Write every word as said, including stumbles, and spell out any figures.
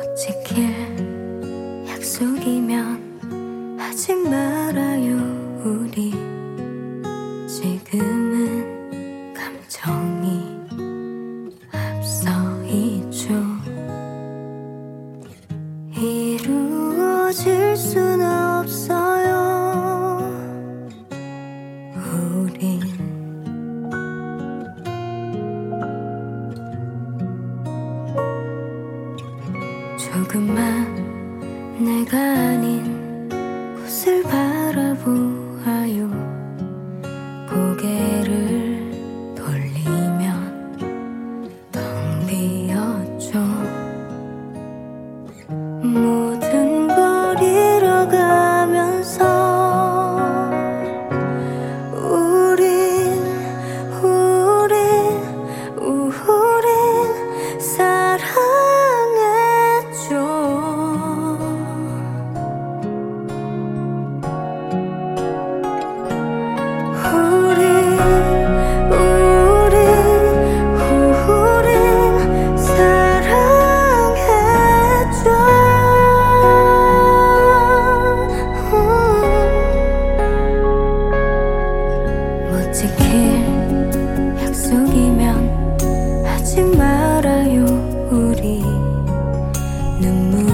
못 지킬 약속이면 하지 말아요. 우리 지금은 감정이 앞서 있죠. 이루어질 순 없어요. 우린 조금만 내가 아닌 곳을 바라보아요. 고개를 돌리면 텅 비었죠. 모든 걸 잃어가면서 우린 우린 우린 사랑했죠. 우린 우린 우린 사랑했죠. 못 지킬 약속이면 하지 말아요. 우리 눈물